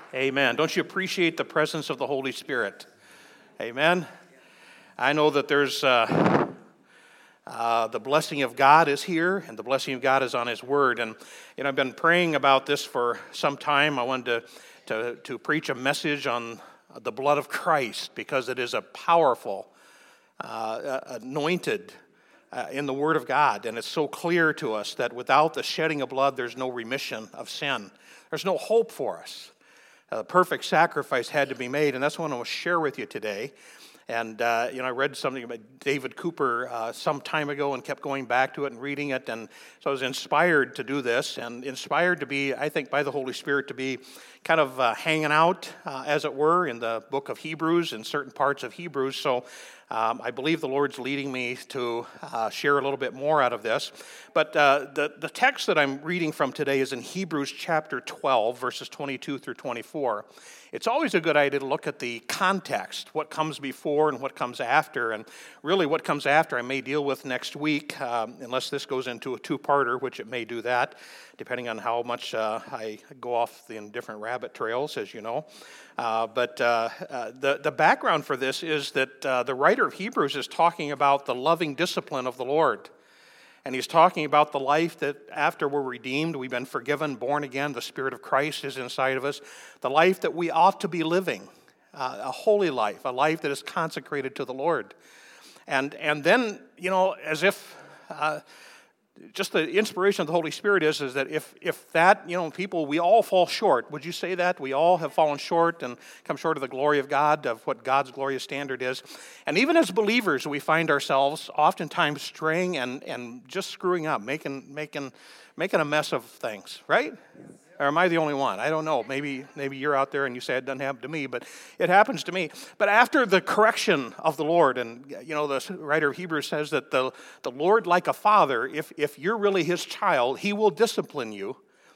Amen. Don't you appreciate the presence of the Holy Spirit? Amen. I know that there's the blessing of God is here, and the blessing of God is on His Word. And I've been praying about this for some time. I wanted to preach a message on the blood of Christ because it is a powerful, anointed in the Word of God, and it's so clear to us that without the shedding of blood, there's no remission of sin. There's no hope for us. A perfect sacrifice had to be made, and that's what I want to share with you today. And, I read something about David Cooper some time ago and kept going back to it and reading it, and so I was inspired to do this and inspired to be, I think, by the Holy Spirit to be kind of hanging out, as it were, in the book of Hebrews, in certain parts of Hebrews. So I believe the Lord's leading me to share a little bit more out of this. But the text that I'm reading from today is in Hebrews chapter 12, verses 22 through 24. It's always a good idea to look at the context, what comes before and what comes after. And really what comes after I may deal with next week, unless this goes into a two-parter, which it may do that, depending on how much I go off in different rabbit trails, as you know. But the background for this is that the writer of Hebrews is talking about the loving discipline of the Lord. And he's talking about the life that after we're redeemed, we've been forgiven, born again, the Spirit of Christ is inside of us, the life that we ought to be living, a holy life, a life that is consecrated to the Lord. And then, as if just the inspiration of the Holy Spirit is that if that, people, we all fall short. Would you say that? We all have fallen short and come short of the glory of God, of what God's glorious standard is. And even as believers, we find ourselves oftentimes straying and just screwing up, making a mess of things, right? Or am I the only one? I don't know. Maybe you're out there and you say it doesn't happen to me, but it happens to me. But after the correction of the Lord, and the writer of Hebrews says that the Lord, like a father, if you're really His child, He will discipline you.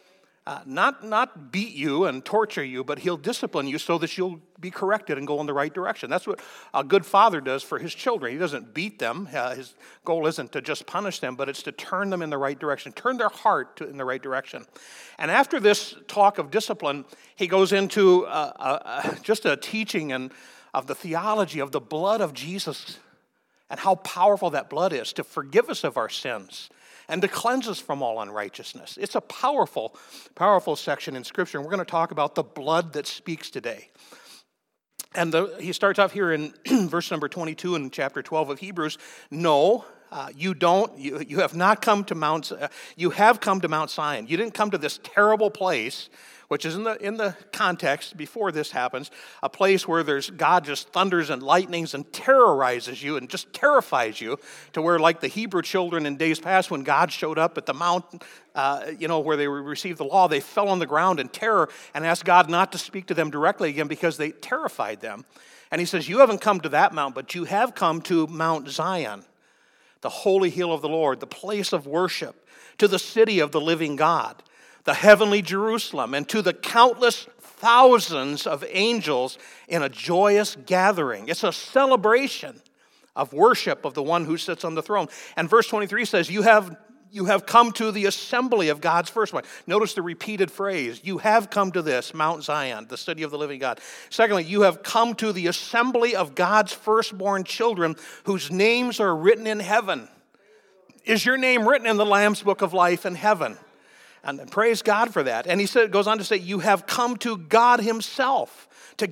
Not beat you and torture you, but He'll discipline you so that you'll be corrected and go in the right direction. That's what a good father does for his children. He doesn't beat them. His goal isn't to just punish them, but it's to turn them in the right direction, turn their heart in the right direction. And after this talk of discipline, he goes into just a teaching of the theology of the blood of Jesus and how powerful that blood is to forgive us of our sins and to cleanse us from all unrighteousness. It's a powerful, powerful section in Scripture, and we're going to talk about the blood that speaks today. And he starts off here in verse number 22 in chapter 12 of Hebrews. No, you don't. You have not come to Mount. You have come to Mount Zion. You didn't come to this terrible place, which is in the context before this happens, a place where there's God just thunders and lightnings and terrorizes you and just terrifies you to where, like the Hebrew children in days past, when God showed up at the mountain, where they received the law, they fell on the ground in terror and asked God not to speak to them directly again because they terrified them. And he says, you haven't come to that mount, but you have come to Mount Zion, the holy hill of the Lord, the place of worship, to the city of the living God, the heavenly Jerusalem, and to the countless thousands of angels in a joyous gathering. It's a celebration of worship of the one who sits on the throne. And verse 23 says, you have come to the assembly of God's firstborn. Notice the repeated phrase, you have come to this, Mount Zion, the city of the living God. Secondly, you have come to the assembly of God's firstborn children whose names are written in heaven. Is your name written in the Lamb's book of life in heaven? And praise God for that. And he goes on to say, you have come to God Himself,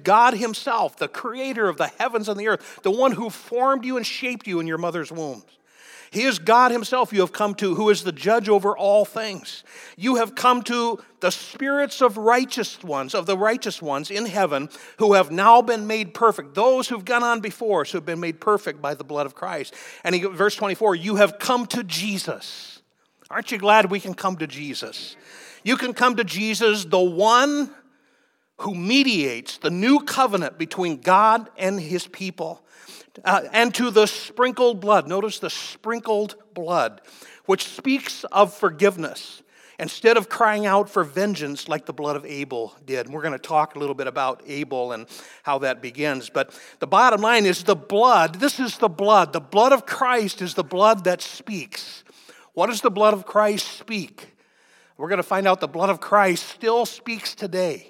the creator of the heavens and the earth, the one who formed you and shaped you in your mother's womb. He is God Himself you have come to, who is the judge over all things. You have come to the spirits of the righteous ones in heaven who have now been made perfect. Those who've gone on before us who have been made perfect by the blood of Christ. And verse 24, you have come to Jesus. Aren't you glad we can come to Jesus? You can come to Jesus, the one who mediates the new covenant between God and His people. And to the sprinkled blood. Notice the sprinkled blood, which speaks of forgiveness instead of crying out for vengeance like the blood of Abel did. And we're going to talk a little bit about Abel and how that begins. But the bottom line is the blood. This is the blood. The blood of Christ is the blood that speaks. What does the blood of Christ speak? We're going to find out the blood of Christ still speaks today.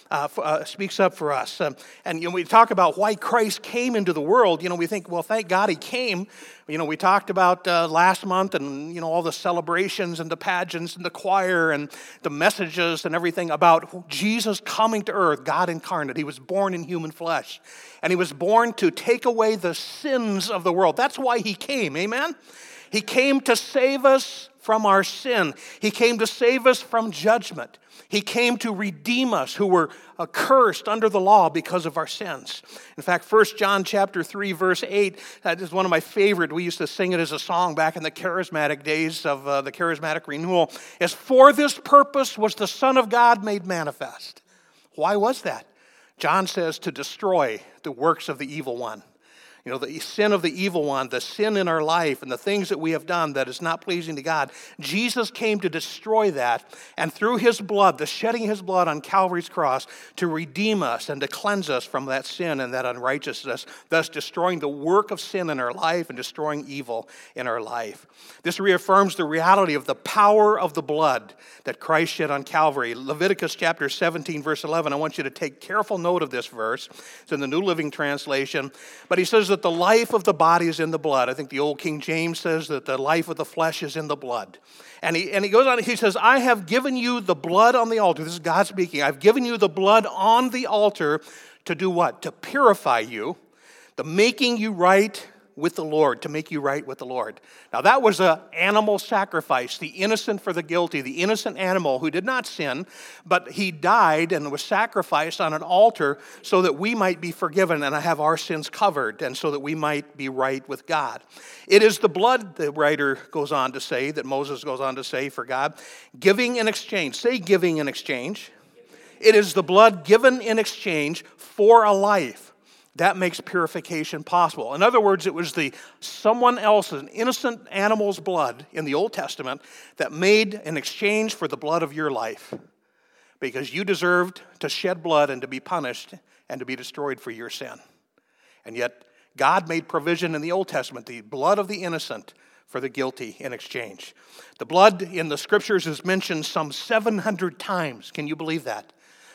speaks up for us. And we talk about why Christ came into the world. We think, well, thank God he came. We talked about last month and, all the celebrations and the pageants and the choir and the messages and everything about Jesus coming to earth, God incarnate. He was born in human flesh. And he was born to take away the sins of the world. That's why he came, amen? He came to save us from our sin. He came to save us from judgment. He came to redeem us who were accursed under the law because of our sins. In fact, 1 John chapter 3, verse 8, that is one of my favorite. We used to sing it as a song back in the charismatic days of the charismatic renewal. Is, for this purpose was the Son of God made manifest. Why was that? John says to destroy the works of the evil one. The sin of the evil one, the sin in our life, and the things that we have done that is not pleasing to God. Jesus came to destroy that, and through his blood, the shedding of his blood on Calvary's cross, to redeem us and to cleanse us from that sin and that unrighteousness, thus destroying the work of sin in our life and destroying evil in our life. This reaffirms the reality of the power of the blood that Christ shed on Calvary. Leviticus chapter 17, verse 11, I want you to take careful note of this verse. It's in the New Living Translation. But he says that the life of the body is in the blood. I think the old King James says that the life of the flesh is in the blood. And he goes on, he says, I have given you the blood on the altar. This is God speaking. I've given you the blood on the altar to do what? To purify you, the making you right with the Lord, to make you right with the Lord. Now that was an animal sacrifice, the innocent for the guilty, the innocent animal who did not sin, but he died and was sacrificed on an altar so that we might be forgiven and have our sins covered, and so that we might be right with God. It is the blood, the writer goes on to say, that Moses goes on to say for God, giving in exchange. Say giving in exchange. It is the blood given in exchange for a life. That makes purification possible. In other words, it was someone else's, an innocent animal's blood in the Old Testament that made an exchange for the blood of your life. Because you deserved to shed blood and to be punished and to be destroyed for your sin. And yet, God made provision in the Old Testament, the blood of the innocent for the guilty in exchange. The blood in the Scriptures is mentioned some 700 times. Can you believe that?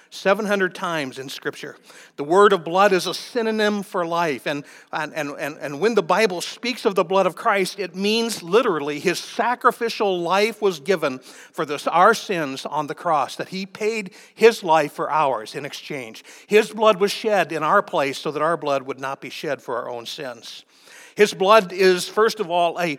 700 times in Scripture. The word of blood is a synonym for life. And when the Bible speaks of the blood of Christ, it means literally his sacrificial life was given for our sins on the cross, that he paid his life for ours in exchange. His blood was shed in our place so that our blood would not be shed for our own sins. His blood is, first of all, a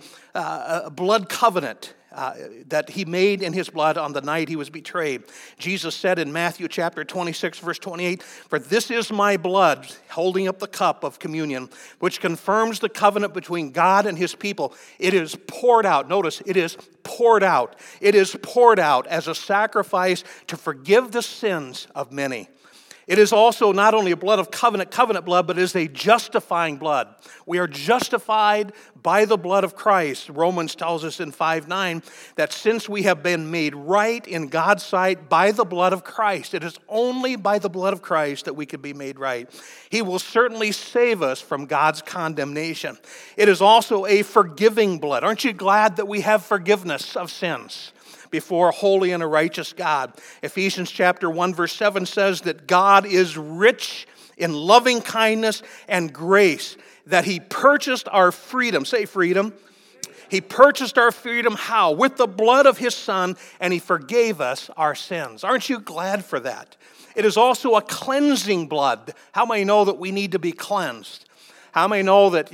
blood covenant that he made in his blood on the night he was betrayed. Jesus said in Matthew chapter 26, verse 28, for this is my blood, holding up the cup of communion, which confirms the covenant between God and his people. It is poured out. Notice, it is poured out. It is poured out as a sacrifice to forgive the sins of many. It is also not only a blood of covenant blood, but it is a justifying blood. We are justified by the blood of Christ. Romans tells us in 5:9 that since we have been made right in God's sight by the blood of Christ, it is only by the blood of Christ that we can be made right. He will certainly save us from God's condemnation. It is also a forgiving blood. Aren't you glad that we have forgiveness of sins before a holy and a righteous God? Ephesians chapter 1 verse 7 says that God is rich in loving kindness and grace, that he purchased our freedom. Say freedom. He purchased our freedom how? With the blood of his Son, and he forgave us our sins. Aren't you glad for that? It is also a cleansing blood. How many know that we need to be cleansed? How many know that,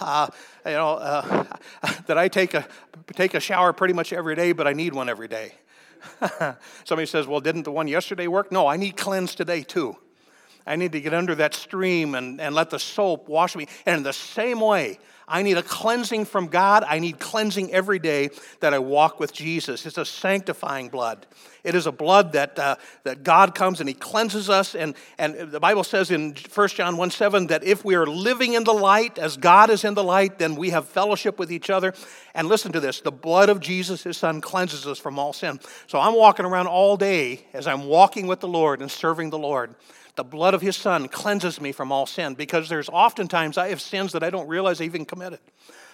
that I take a shower pretty much every day, but I need one every day? Somebody says, well, didn't the one yesterday work? No, I need cleansed today too. I need to get under that stream and let the soap wash me. And in the same way, I need a cleansing from God. I need cleansing every day that I walk with Jesus. It's a sanctifying blood. It is a blood that God comes and he cleanses us. And the Bible says in 1 John 1:7 that if we are living in the light as God is in the light, then we have fellowship with each other. And listen to this, the blood of Jesus, his Son, cleanses us from all sin. So I'm walking around all day as I'm walking with the Lord and serving the Lord. The blood of his Son cleanses me from all sin, because there's oftentimes I have sins that I don't realize I even committed.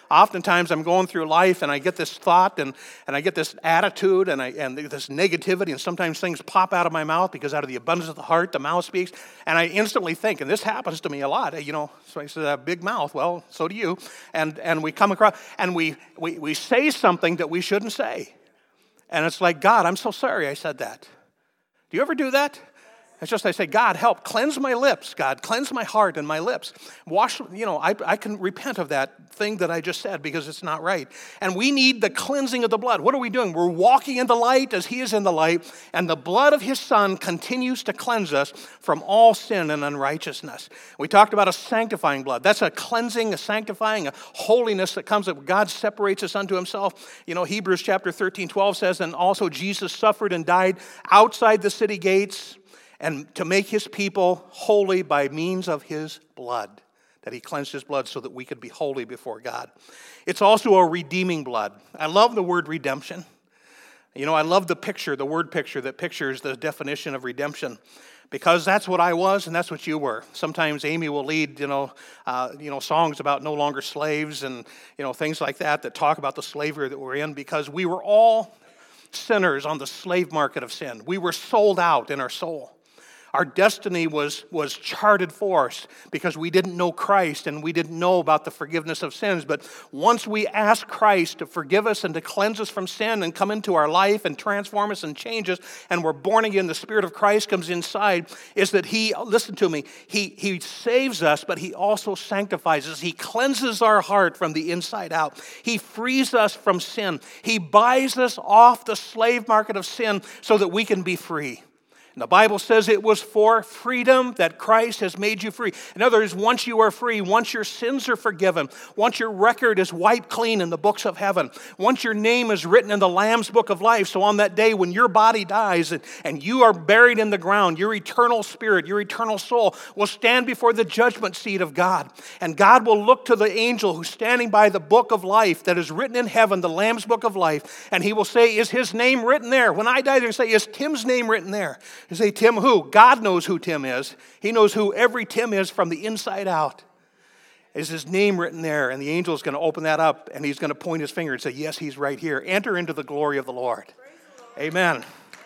Oftentimes I'm going through life and I get this thought and I get this attitude and this negativity, and sometimes things pop out of my mouth because out of the abundance of the heart, the mouth speaks. And I instantly think, and this happens to me a lot, somebody says, "I have a big mouth." Well, so do you. And we come across, and we say something that we shouldn't say. And it's like, "God, I'm so sorry I said that." Do you ever do that? It's just I say, "God, help, cleanse my lips. God, cleanse my heart and my lips. Wash, I can repent of that thing that I just said because it's not right." And we need the cleansing of the blood. What are we doing? We're walking in the light as he is in the light, and the blood of his Son continues to cleanse us from all sin and unrighteousness. We talked about a sanctifying blood. That's a cleansing, a sanctifying, a holiness that comes that God separates us unto himself. Hebrews chapter 13:12 says, "And also Jesus suffered and died outside the city gates, and to make his people holy by means of his blood," that he cleansed his blood so that we could be holy before God. It's also a redeeming blood. I love the word redemption. I love the word picture that pictures the definition of redemption, because that's what I was and that's what you were. Sometimes Amy will lead, songs about no longer slaves and, things like that talk about the slavery that we're in, because we were all sinners on the slave market of sin. We were sold out in our soul. Our destiny was charted for us because we didn't know Christ and we didn't know about the forgiveness of sins. But once we ask Christ to forgive us and to cleanse us from sin and come into our life and transform us and change us, and we're born again, the Spirit of Christ comes inside, is that he saves us, but he also sanctifies us. He cleanses our heart from the inside out. He frees us from sin. He buys us off the slave market of sin so that we can be free. The Bible says it was for freedom that Christ has made you free. In other words, once you are free, once your sins are forgiven, once your record is wiped clean in the books of heaven, once your name is written in the Lamb's book of life, so on that day when your body dies and you are buried in the ground, your eternal spirit, your eternal soul will stand before the judgment seat of God. And God will look to the angel who's standing by the book of life that is written in heaven, the Lamb's book of life, and he will say, "Is his name written there?" When I die, they're going to say, "Is Tim's name written there?" You say, "Tim who?" God knows who Tim is. He knows who every Tim is from the inside out. Is his name written there? And the angel is going to open that up and he's going to point his finger and say, "Yes, he's right here. Enter into the glory of the Lord." Amen.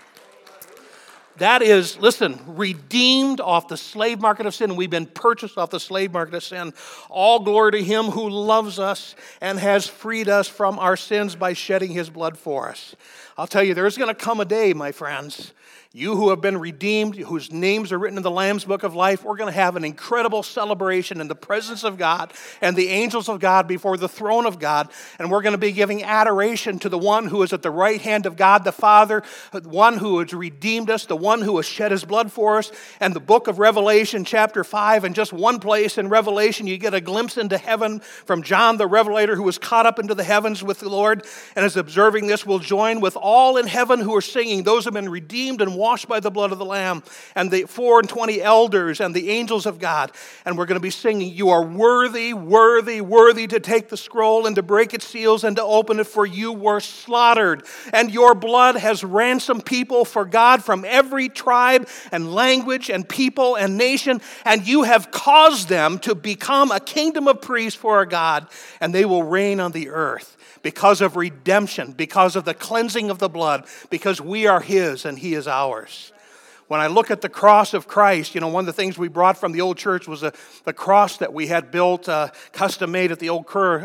That is, listen, redeemed off the slave market of sin. We've been purchased off the slave market of sin. All glory to him who loves us and has freed us from our sins by shedding his blood for us. I'll tell you, there's going to come a day, my friends, you who have been redeemed, whose names are written in the Lamb's book of life, we're going to have an incredible celebration in the presence of God and the angels of God before the throne of God. And we're going to be giving adoration to the one who is at the right hand of God the Father, the one who has redeemed us, the one who has shed his blood for us. And the book of Revelation, chapter 5, and just one place in Revelation, you get a glimpse into heaven from John the Revelator, who was caught up into the heavens with the Lord. And as observing this, we'll join with all in heaven who are singing, those who have been redeemed and washed by the blood of the Lamb, and the 24 elders and the angels of God. And we're going to be singing, "You are worthy, worthy, worthy to take the scroll and to break its seals and to open it, for you were slaughtered. And your blood has ransomed people for God from every tribe and language and people and nation. And you have caused them to become a kingdom of priests for our God. And they will reign on the earth." Because of redemption, because of the cleansing of the blood, because we are his and he is ours. When I look at the cross of Christ, one of the things we brought from the old church was the cross that we had built, custom made at the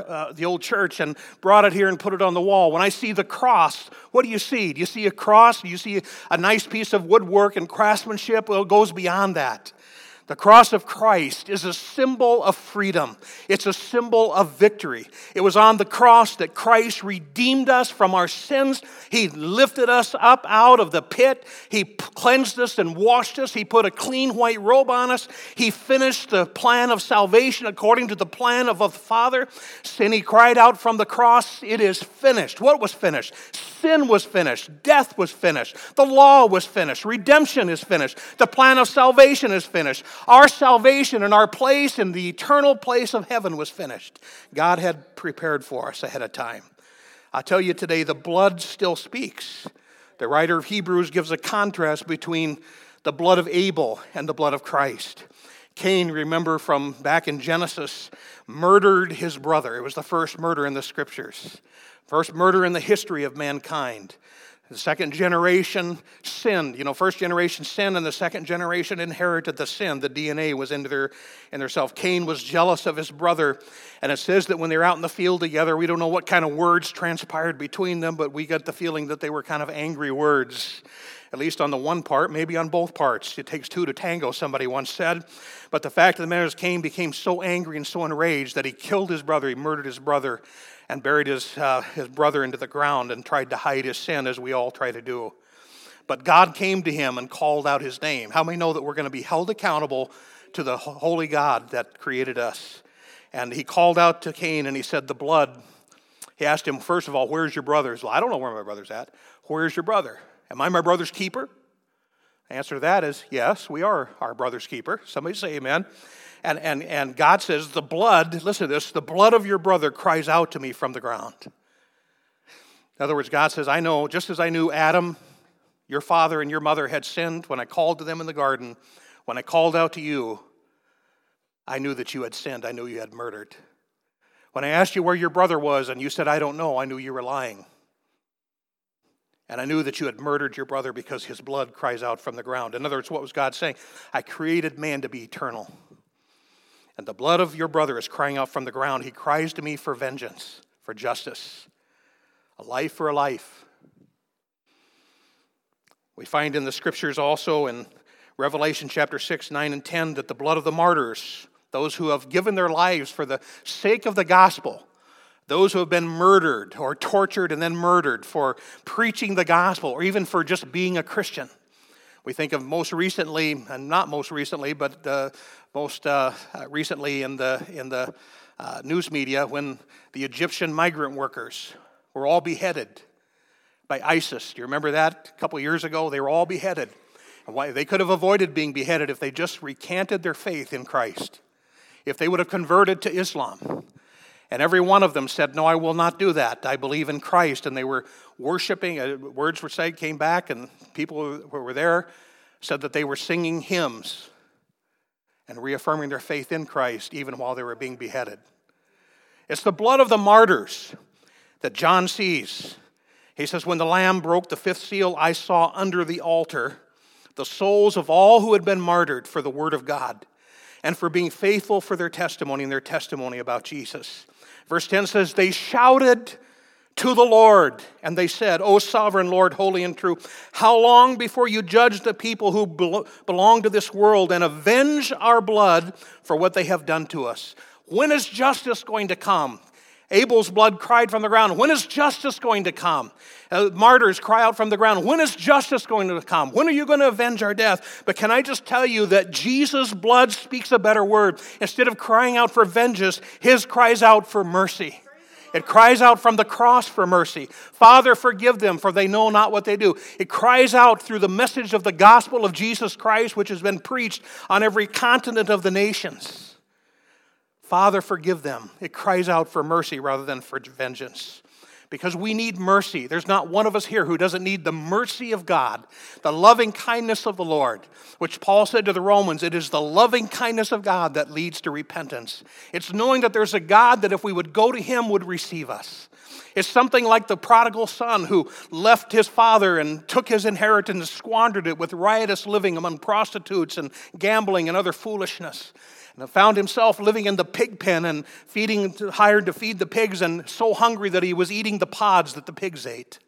old church, and brought it here and put it on the wall. When I see the cross, what do you see? Do you see a cross? Do you see a nice piece of woodwork and craftsmanship? Well, it goes beyond that. The cross of Christ is a symbol of freedom. It's a symbol of victory. It was on the cross that Christ redeemed us from our sins. He lifted us up out of the pit. He cleansed us and washed us. He put a clean white robe on us. He finished the plan of salvation according to the plan of the Father. And he cried out from the cross, "It is finished." What was finished? Sin was finished. Death was finished. The law was finished. Redemption is finished. The plan of salvation is finished. Our salvation and our place in the eternal place of heaven was finished. God had prepared for us ahead of time. I tell you today, the blood still speaks. The writer of Hebrews gives a contrast between the blood of Abel and the blood of Christ. Cain, remember from back in Genesis, murdered his brother. It was the first murder in the scriptures. First murder in the history of mankind. The second generation sinned. First generation sinned, and the second generation inherited the sin. The DNA was in their self. Cain was jealous of his brother, and it says that when they were out in the field together, we don't know what kind of words transpired between them, but we get the feeling that they were kind of angry words, at least on the one part, maybe on both parts. It takes two to tango, somebody once said. But the fact of the matter is, Cain became so angry and so enraged that he killed his brother, he murdered his brother, and buried his brother into the ground and tried to hide his sin, as we all try to do. But God came to him and called out his name. How many know that we're going to be held accountable to the holy God that created us? And he called out to Cain and he said, the blood. He asked him, first of all, where's your brother? Well, I don't know where my brother's at. Where's your brother? Am I my brother's keeper? The answer to that is, yes, we are our brother's keeper. Somebody say amen. And God says, the blood, listen to this, the blood of your brother cries out to me from the ground. In other words, God says, I know, just as I knew Adam, your father and your mother had sinned when I called to them in the garden, when I called out to you, I knew that you had sinned. I knew you had murdered. When I asked you where your brother was and you said, I don't know, I knew you were lying. And I knew that you had murdered your brother because his blood cries out from the ground. In other words, what was God saying? I created man to be eternal. And the blood of your brother is crying out from the ground. He cries to me for vengeance, for justice. A life for a life. We find in the scriptures also in Revelation chapter 6, 9, and 10 that the blood of the martyrs, those who have given their lives for the sake of the gospel, those who have been murdered or tortured and then murdered for preaching the gospel or even for just being a Christian. We think of most recently, and not most recently, but most recently in the news media when the Egyptian migrant workers were all beheaded by ISIS. Do you remember that? A couple years ago, they were all beheaded. And why? They could have avoided being beheaded if they just recanted their faith in Christ, if they would have converted to Islam. And every one of them said, no, I will not do that. I believe in Christ. And they were worshiping. Words were said, came back, and people who were there said that they were singing hymns and reaffirming their faith in Christ even while they were being beheaded. It's the blood of the martyrs that John sees. He says, when the Lamb broke the fifth seal, I saw under the altar the souls of all who had been martyred for the word of God and for being faithful for their testimony and their testimony about Jesus. Verse 10 says, they shouted to the Lord, and they said, O sovereign Lord, holy and true, how long before you judge the people who belong to this world and avenge our blood for what they have done to us? When is justice going to come? Abel's blood cried from the ground. When is justice going to come? Martyrs cry out from the ground. When is justice going to come? When are you going to avenge our death? But can I just tell you that Jesus' blood speaks a better word. Instead of crying out for vengeance, his cries out for mercy. It cries out from the cross for mercy. Father, forgive them, for they know not what they do. It cries out through the message of the gospel of Jesus Christ, which has been preached on every continent of the nations. Father, forgive them. It cries out for mercy rather than for vengeance. Because we need mercy. There's not one of us here who doesn't need the mercy of God, the loving kindness of the Lord, which Paul said to the Romans, it is the loving kindness of God that leads to repentance. It's knowing that there's a God that if we would go to him would receive us. It's something like the prodigal son who left his father and took his inheritance and squandered it with riotous living among prostitutes and gambling and other foolishness. And found himself living in the pig pen and hired to feed the pigs, and so hungry that he was eating the pods that the pigs ate.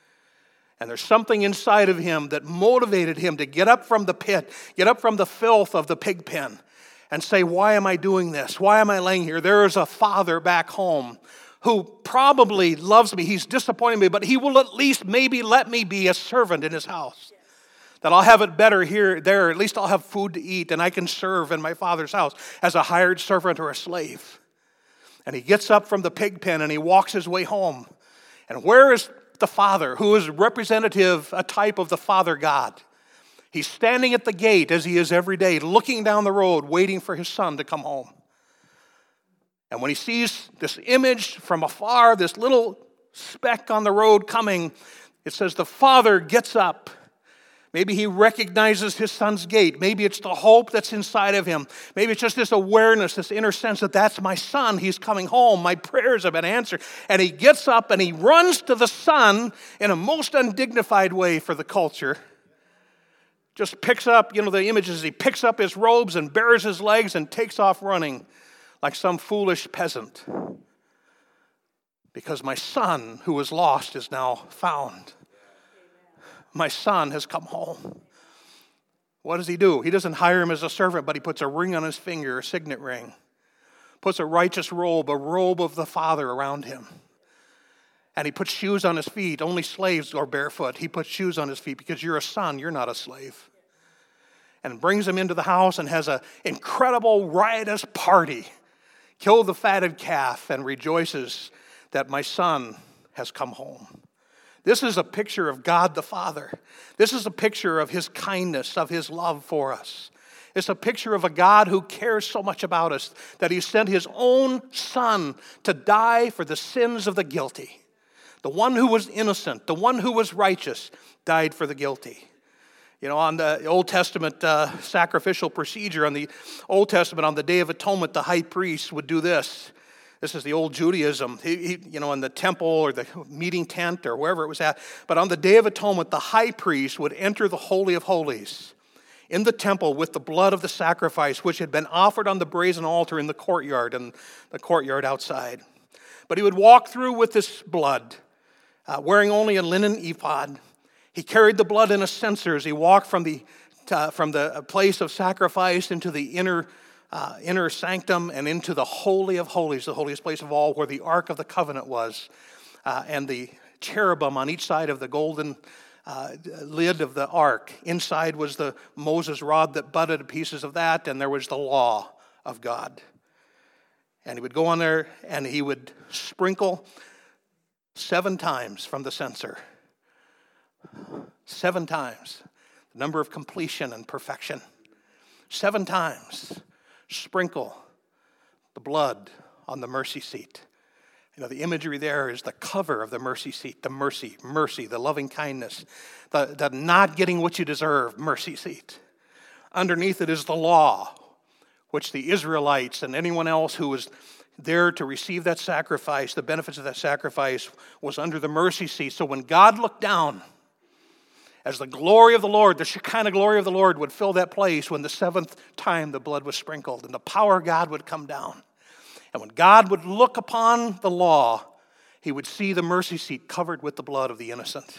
And there's something inside of him that motivated him to get up from the pit, get up from the filth of the pig pen, and say, why am I doing this? Why am I laying here? There is a father back home who probably loves me. He's disappointed me, but he will at least maybe let me be a servant in his house. That I'll have it better there. At least I'll have food to eat and I can serve in my father's house as a hired servant or a slave. And he gets up from the pig pen and he walks his way home. And where is the father, who is a type of the Father God? He's standing at the gate as he is every day, looking down the road, waiting for his son to come home. And when he sees this image from afar, this little speck on the road coming, it says the father gets up, Maybe he recognizes his son's gait. Maybe it's the hope that's inside of him. Maybe it's just this awareness, this inner sense that that's my son. He's coming home. My prayers have been answered. And he gets up and he runs to the son in a most undignified way for the culture. Just picks up, the images. He picks up his robes and bares his legs and takes off running like some foolish peasant. Because my son who was lost is now found. My son has come home. What does he do? He doesn't hire him as a servant, but he puts a ring on his finger, a signet ring. Puts a righteous robe, a robe of the Father around him. And he puts shoes on his feet. Only slaves go barefoot. He puts shoes on his feet because you're a son, you're not a slave. And brings him into the house and has an incredible riotous party. Kill the fatted calf and rejoices that my son has come home. This is a picture of God the Father. This is a picture of his kindness, of his love for us. It's a picture of a God who cares so much about us that he sent his own son to die for the sins of the guilty. The one who was innocent, the one who was righteous, died for the guilty. On the Old Testament sacrificial procedure, on the Old Testament, on the Day of Atonement, the high priest would do this. This is the old Judaism, in the temple or the meeting tent or wherever it was at. But on the Day of Atonement, the high priest would enter the Holy of Holies in the temple with the blood of the sacrifice, which had been offered on the brazen altar in the courtyard and the courtyard outside. But he would walk through with this blood, wearing only a linen ephod. He carried the blood in a censer as he walked from the place of sacrifice into the inner sanctum and into the Holy of Holies, the holiest place of all, where the Ark of the Covenant was, and the cherubim on each side of the golden lid of the Ark. Inside was the Moses rod that budded pieces of that, and there was the law of God. And he would go on there and he would sprinkle 7 times from the censer. 7 times. The number of completion and perfection. 7 times. Sprinkle the blood on the mercy seat. The imagery there is the cover of the mercy seat, the mercy, the loving kindness, the not getting what you deserve mercy seat. Underneath it is the law, which the Israelites and anyone else who was there to receive that sacrifice, the benefits of that sacrifice, was under the mercy seat. So when God looked down, as the glory of the Lord, the Shekinah glory of the Lord would fill that place when the 7th time the blood was sprinkled and the power of God would come down. And when God would look upon the law, he would see the mercy seat covered with the blood of the innocent.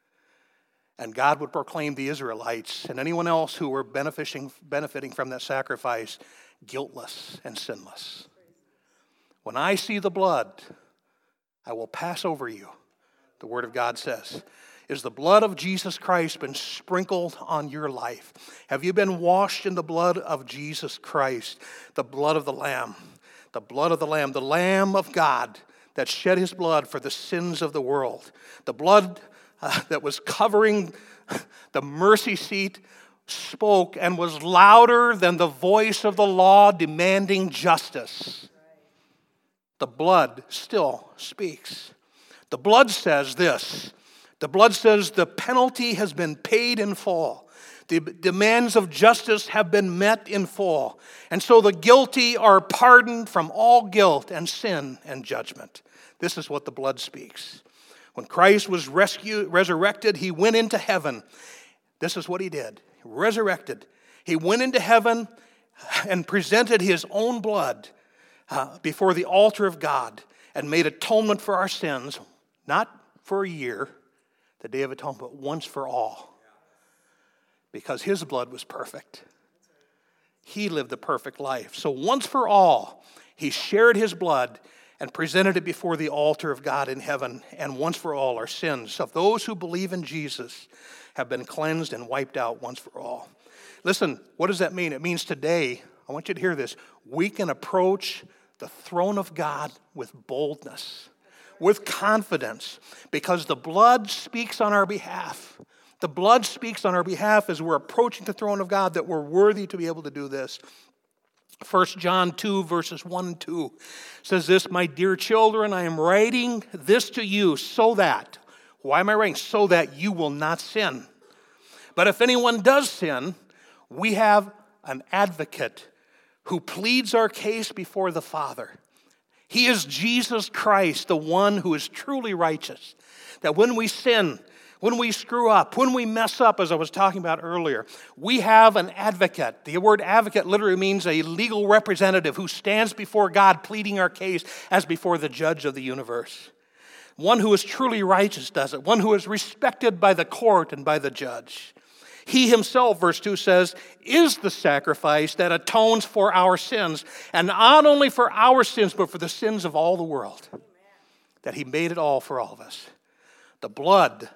And God would proclaim the Israelites and anyone else who were benefiting from that sacrifice guiltless and sinless. When I see the blood, I will pass over you, the Word of God says. Is the blood of Jesus Christ been sprinkled on your life? Have you been washed in the blood of Jesus Christ, the blood of the Lamb? The blood of the Lamb of God that shed his blood for the sins of the world. The blood that was covering the mercy seat spoke and was louder than the voice of the law demanding justice. The blood still speaks. The blood says this. The blood says the penalty has been paid in full. The demands of justice have been met in full. And so the guilty are pardoned from all guilt and sin and judgment. This is what the blood speaks. When Christ was resurrected, he went into heaven. This is what he did. He resurrected. He went into heaven and presented his own blood before the altar of God and made atonement for our sins, not for a year, the Day of Atonement, but once for all. Because his blood was perfect. He lived a perfect life. So once for all, he shared his blood and presented it before the altar of God in heaven. And once for all, our sins of those who believe in Jesus have been cleansed and wiped out once for all. Listen, what does that mean? It means today, I want you to hear this, we can approach the throne of God with boldness, with confidence, because the blood speaks on our behalf. The blood speaks on our behalf as we're approaching the throne of God that we're worthy to be able to do this. 1 John 2, verses 1 and 2 says this, "My dear children, I am writing this to you so that," why am I writing? So that you will not sin. But if anyone does sin, we have an advocate who pleads our case before the Father. He is Jesus Christ, the one who is truly righteous. That when we sin, when we screw up, when we mess up, as I was talking about earlier, we have an advocate. The word advocate literally means a legal representative who stands before God pleading our case as before the judge of the universe. One who is truly righteous does it. One who is respected by the court and by the judge. He himself, verse 2 says, is the sacrifice that atones for our sins. And not only for our sins, but for the sins of all the world. That he made it all for all of us. The blood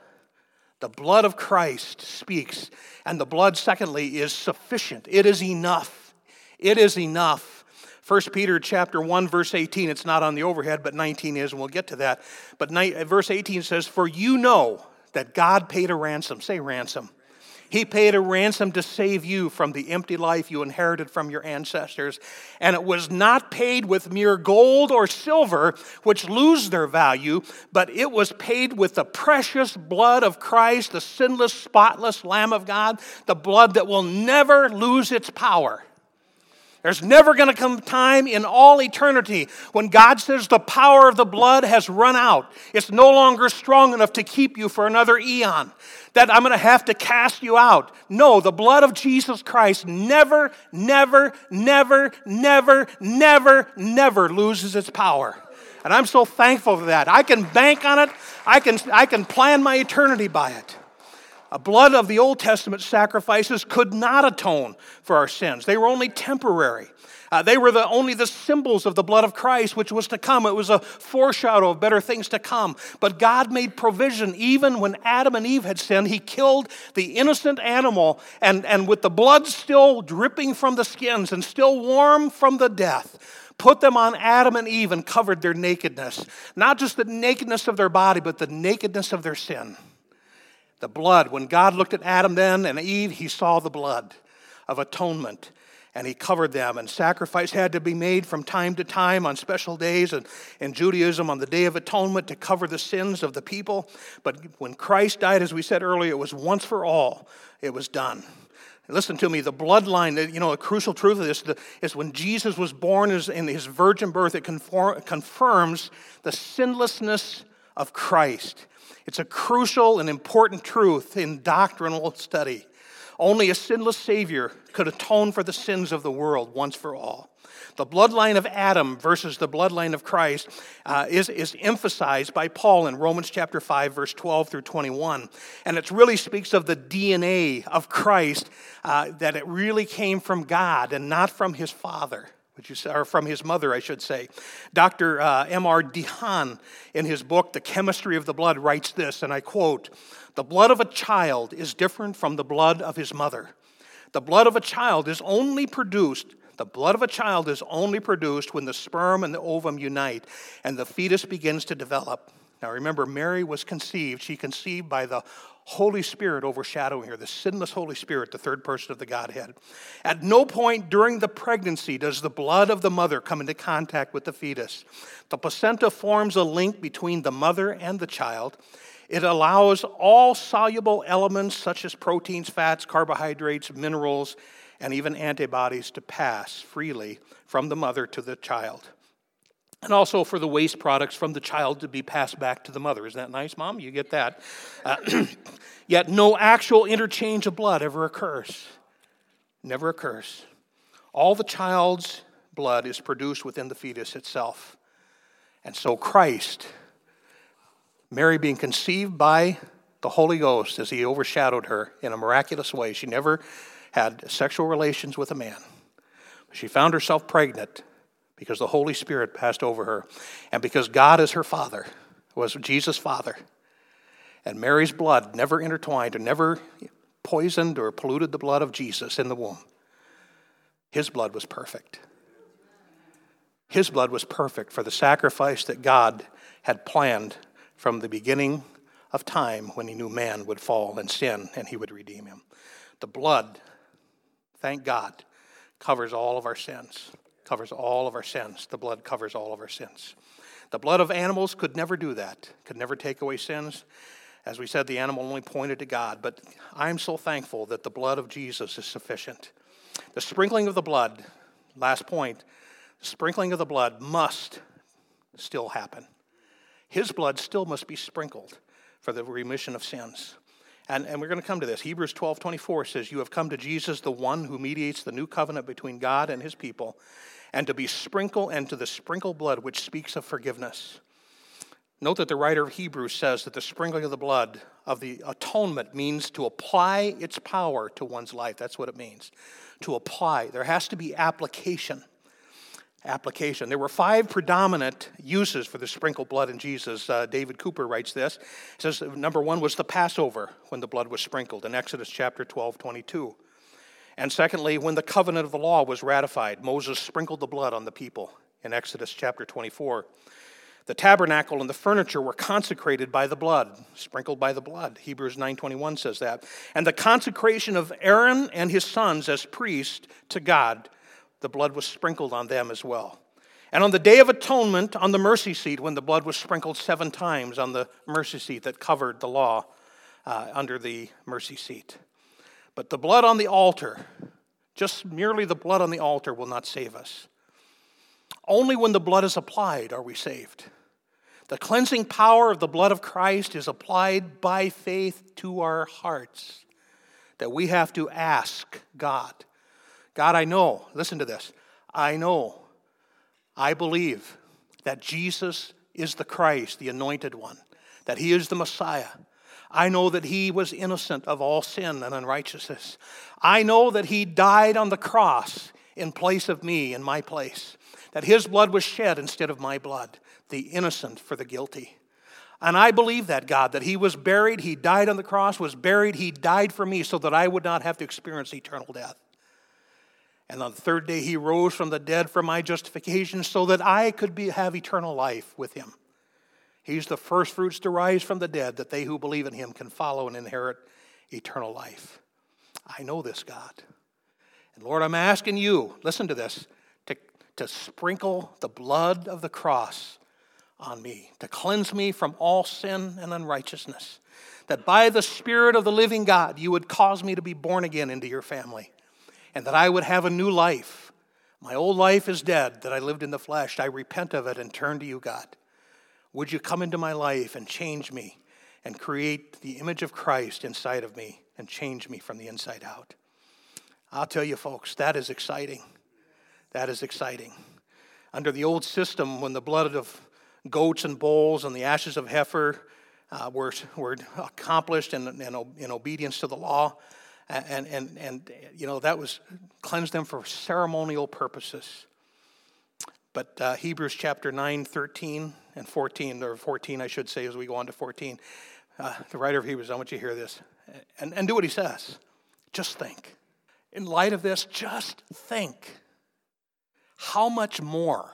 of Christ speaks. And the blood, secondly, is sufficient. It is enough. It is enough. 1 Peter chapter 1, verse 18, it's not on the overhead, but 19 is, and we'll get to that. But verse 18 says, for you know that God paid a ransom. Say ransom. He paid a ransom to save you from the empty life you inherited from your ancestors. And it was not paid with mere gold or silver, which lose their value, but it was paid with the precious blood of Christ, the sinless, spotless Lamb of God, the blood that will never lose its power. There's never going to come time in all eternity when God says the power of the blood has run out. It's no longer strong enough to keep you for another eon. That I'm going to have to cast you out. No, the blood of Jesus Christ never, never, never, never, never, never loses its power. And I'm so thankful for that. I can bank on it. I can plan my eternity by it. The blood of the Old Testament sacrifices could not atone for our sins. They were only temporary. They were only the symbols of the blood of Christ, which was to come. It was a foreshadow of better things to come. But God made provision. Even when Adam and Eve had sinned, he killed the innocent animal, and with the blood still dripping from the skins and still warm from the death, put them on Adam and Eve and covered their nakedness. Not just the nakedness of their body, but the nakedness of their sin. The blood, when God looked at Adam then and Eve, he saw the blood of atonement, and he covered them. And sacrifice had to be made from time to time on special days, and in Judaism on the Day of Atonement to cover the sins of the people. But when Christ died, as we said earlier, it was once for all. It was done. Listen to me, the bloodline, a crucial truth of this is when Jesus was born in his virgin birth, it confirms the sinlessness of Christ. It's a crucial and important truth in doctrinal study. Only a sinless Savior could atone for the sins of the world once for all. The bloodline of Adam versus the bloodline of Christ is emphasized by Paul in Romans chapter 5, verse 12 through 21. And it really speaks of the DNA of Christ, that it really came from God and not from his father. Or from his mother, I should say. Dr. M.R. DeHaan, in his book, The Chemistry of the Blood, writes this, and I quote, "The blood of a child is different from the blood of his mother. The blood of a child is only produced when the sperm and the ovum unite and the fetus begins to develop." Now remember, Mary was conceived. She conceived by the Holy Spirit overshadowing her, the sinless Holy Spirit, the third person of the Godhead. At no point during the pregnancy does the blood of the mother come into contact with the fetus. The placenta forms a link between the mother and the child. It allows all soluble elements such as proteins, fats, carbohydrates, minerals, and even antibodies to pass freely from the mother to the child. And also for the waste products from the child to be passed back to the mother. Isn't that nice, Mom? You get that. Yet no actual interchange of blood ever occurs. Never occurs. All the child's blood is produced within the fetus itself. And so Christ, Mary being conceived by the Holy Ghost as he overshadowed her in a miraculous way. She never had sexual relations with a man. She found herself pregnant because the Holy Spirit passed over her. And because God is her father, was Jesus' father. And Mary's blood never intertwined or never poisoned or polluted the blood of Jesus in the womb. His blood was perfect. His blood was perfect for the sacrifice that God had planned from the beginning of time when he knew man would fall and sin and he would redeem him. The blood, thank God, covers all of our sins. Covers all of our sins. The blood covers all of our sins. The blood of animals could never do that, could never take away sins. As we said, the animal only pointed to God, but I'm so thankful that the blood of Jesus is sufficient. The sprinkling of the blood, last point, the sprinkling of the blood must still happen. His blood still must be sprinkled for the remission of sins. And we're going to come to this. Hebrews 12:24 says, you have come to Jesus, the one who mediates the new covenant between God and his people, and to be sprinkled, and to the sprinkled blood which speaks of forgiveness. Note that the writer of Hebrews says that the sprinkling of the blood of the atonement means to apply its power to one's life. That's what it means. To apply. There has to be application. Application. There were 5 predominant uses for the sprinkled blood in Jesus. David Cooper writes this. He says number 1 was the Passover, when the blood was sprinkled in Exodus chapter 12:22. And secondly, when the covenant of the law was ratified, Moses sprinkled the blood on the people in Exodus chapter 24. The tabernacle and the furniture were consecrated by the blood, sprinkled by the blood. Hebrews 9:21 says that. And the consecration of Aaron and his sons as priests to God, the blood was sprinkled on them as well. And on the Day of Atonement, on the mercy seat, when the blood was sprinkled 7 times on the mercy seat that covered the law under the mercy seat. But the blood on the altar, just merely the blood on the altar, will not save us. Only when the blood is applied are we saved. The cleansing power of the blood of Christ is applied by faith to our hearts, that we have to ask God. God, I know, listen to this, I believe that Jesus is the Christ, the anointed one, that he is the Messiah. I know that he was innocent of all sin and unrighteousness. I know that he died on the cross in place of me, in my place, that his blood was shed instead of my blood, the innocent for the guilty. And I believe that, God, that he was buried, he died on the cross, was buried, he died for me so that I would not have to experience eternal death. And on the 3rd day, he rose from the dead for my justification so that I could have eternal life with him. He's the first fruits to rise from the dead, that they who believe in him can follow and inherit eternal life. I know this, God. And Lord, I'm asking you, listen to this, to sprinkle the blood of the cross on me, to cleanse me from all sin and unrighteousness, that by the Spirit of the living God, you would cause me to be born again into your family, and that I would have a new life. My old life is dead, that I lived in the flesh. I repent of it and turn to you, God. Would you come into my life and change me and create the image of Christ inside of me and change me from the inside out? I'll tell you, folks, that is exciting. That is exciting. Under the old system, when the blood of goats and bulls and the ashes of heifer were accomplished in obedience to the law, and you know, that was cleansed them for ceremonial purposes. But Hebrews chapter 9, 13 and 14, or 14 I should say as we go on to 14, the writer of Hebrews, I want you to hear this and do what he says. Just think. In light of this, just think. How much more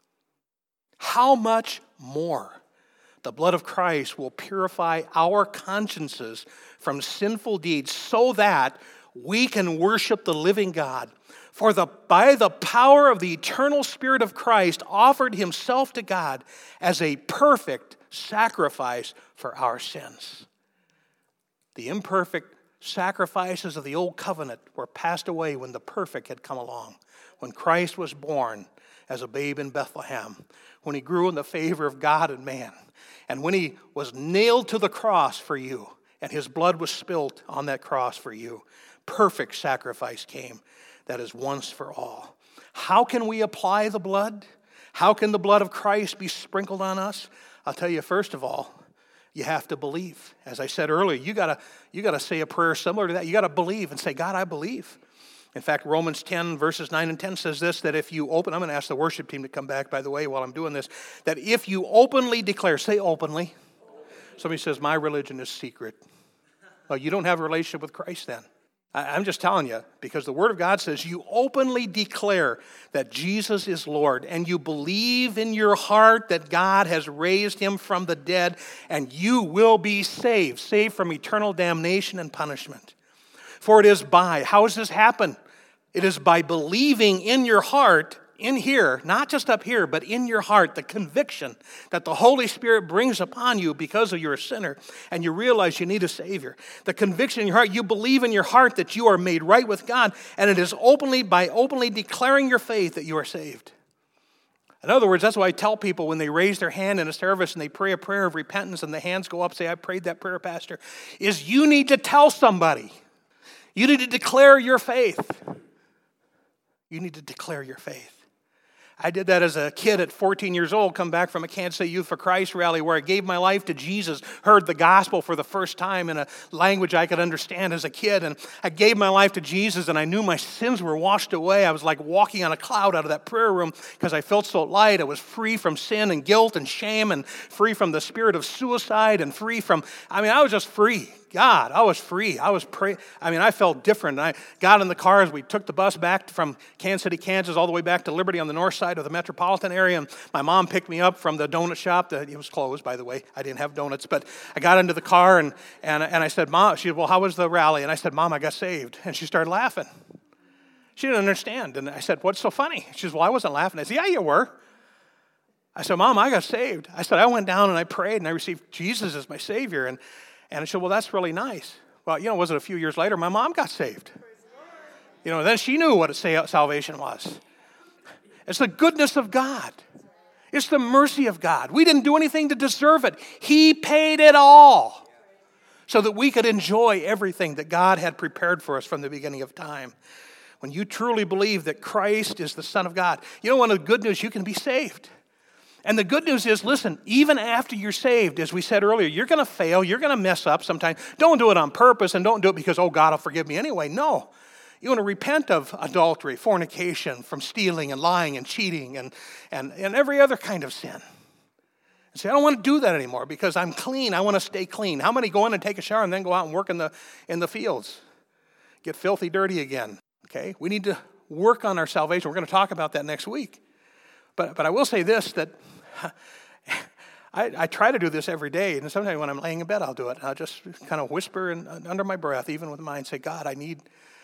the blood of Christ will purify our consciences from sinful deeds so that we can worship the living God. For by the power of the eternal Spirit of Christ offered himself to God as a perfect sacrifice for our sins. The imperfect sacrifices of the old covenant were passed away when the perfect had come along. When Christ was born as a babe in Bethlehem, when he grew in the favor of God and man, and when he was nailed to the cross for you, and his blood was spilt on that cross for you, perfect sacrifice came. That is once for all. How can we apply the blood? How can the blood of Christ be sprinkled on us? I'll tell you, first of all, you have to believe. As I said earlier, you gotta say a prayer similar to that. You gotta believe and say, God, I believe. In fact, Romans 10, verses 9 and 10 says this, that if you open, I'm going to ask the worship team to come back, by the way, while I'm doing this, that if you openly declare, say openly. Somebody says, my religion is secret. Well, you don't have a relationship with Christ then. I'm just telling you, because the Word of God says you openly declare that Jesus is Lord, and you believe in your heart that God has raised him from the dead, and you will be saved from eternal damnation and punishment. For it is how does this happen? It is by believing in your heart in here, not just up here, but in your heart, the conviction that the Holy Spirit brings upon you because of you're a sinner and you realize you need a Savior. The conviction in your heart, you believe in your heart that you are made right with God, and it is by openly declaring your faith that you are saved. In other words, that's why I tell people when they raise their hand in a service and they pray a prayer of repentance and the hands go up, say, I prayed that prayer, Pastor, is you need to tell somebody. You need to declare your faith. You need to declare your faith. I did that as a kid at 14 years old, come back from a Kansas City Youth for Christ rally where I gave my life to Jesus, heard the gospel for the first time in a language I could understand as a kid, and I gave my life to Jesus, and I knew my sins were washed away. I was like walking on a cloud out of that prayer room because I felt so light. I was free from sin and guilt and shame and free from the spirit of suicide and free from, I was just free. God, I was free. I felt different. I got in the car as we took the bus back from Kansas City, Kansas, all the way back to Liberty on the north side of the metropolitan area. And my mom picked me up from the donut shop. It was closed, by the way. I didn't have donuts. But I got into the car and I said, Mom, she said, well, how was the rally? And I said, Mom, I got saved. And she started laughing. She didn't understand. And I said, what's so funny? She said, well, I wasn't laughing. I said, yeah, you were. I said, Mom, I got saved. I said, I went down and I prayed and I received Jesus as my Savior. And I said, well, that's really nice. Well, was it a few years later, my mom got saved. Then she knew what salvation was. It's the goodness of God. It's the mercy of God. We didn't do anything to deserve it. He paid it all so that we could enjoy everything that God had prepared for us from the beginning of time. When you truly believe that Christ is the Son of God, one of the good news, you can be saved. And the good news is, listen, even after you're saved, as we said earlier, you're going to fail, you're going to mess up sometimes. Don't do it on purpose and don't do it because, oh, God will forgive me anyway. No. You want to repent of adultery, fornication, from stealing and lying and cheating and every other kind of sin. And say, I don't want to do that anymore because I'm clean. I want to stay clean. How many go in and take a shower and then go out and work in the fields? Get filthy dirty again. Okay? We need to work on our salvation. We're going to talk about that next week. But I will say this, that I try to do this every day, and sometimes when I'm laying in bed, I'll do it. I'll just kind of whisper under my breath, even with mine, say, God, I need,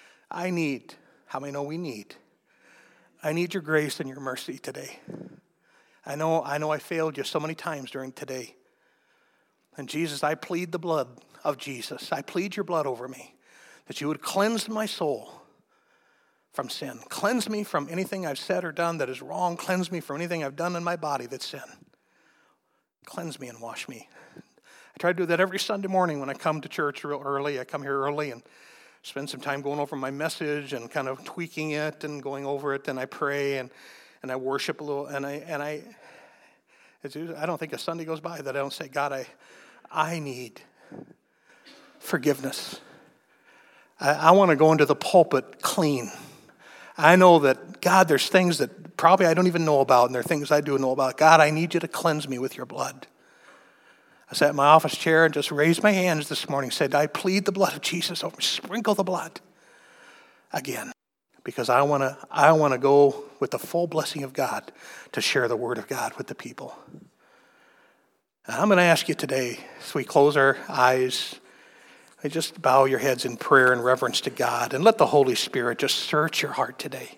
how many know we need? I need your grace and your mercy today. I know I failed you so many times during today. And Jesus, I plead the blood of Jesus. I plead your blood over me, that you would cleanse my soul from sin. Cleanse me from anything I've said or done that is wrong. Cleanse me from anything I've done in my body that's sin. Cleanse me and wash me. I try to do that every Sunday morning when I come to church real early. I come here early and spend some time going over my message and kind of tweaking it and going over it, and I pray and I worship a little, and I don't think a Sunday goes by that I don't say, God, I need forgiveness. I want to go into the pulpit clean. I know that, God, there's things that probably I don't even know about, and there are things I do know about. God, I need you to cleanse me with your blood. I sat in my office chair and just raised my hands this morning, said, I plead the blood of Jesus over me. Sprinkle the blood again, because I want to go with the full blessing of God to share the word of God with the people. And I'm going to ask you today, as we close our eyes, just bow your heads in prayer and reverence to God and let the Holy Spirit just search your heart today.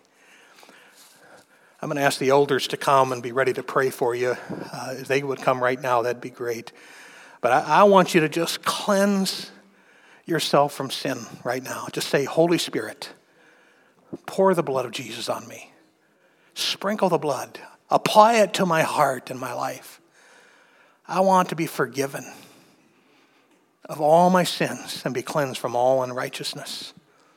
I'm going to ask the elders to come and be ready to pray for you. If they would come right now, that'd be great. But I want you to just cleanse yourself from sin right now. Just say, Holy Spirit, pour the blood of Jesus on me. Sprinkle the blood. Apply it to my heart and my life. I want to be forgiven of all my sins and be cleansed from all unrighteousness.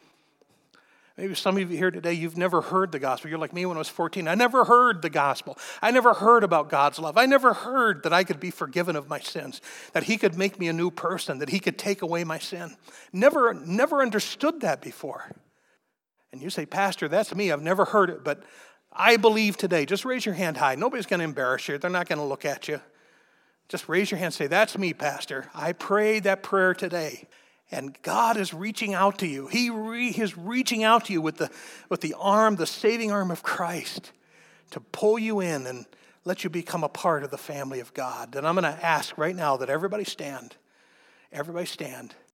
Maybe some of you here today, you've never heard the gospel. You're like me when I was 14. I never heard the gospel. I never heard about God's love. I never heard that I could be forgiven of my sins, that he could make me a new person, that he could take away my sin. Never understood that before. And you say, Pastor, that's me. I've never heard it, but I believe today. Just raise your hand high. Nobody's going to embarrass you. They're not going to look at you. Just raise your hand and say, that's me, Pastor. I prayed that prayer today. And God is reaching out to you. He is reaching out to you with the arm, the saving arm of Christ, to pull you in and let you become a part of the family of God. And I'm going to ask right now that everybody stand. Everybody stand.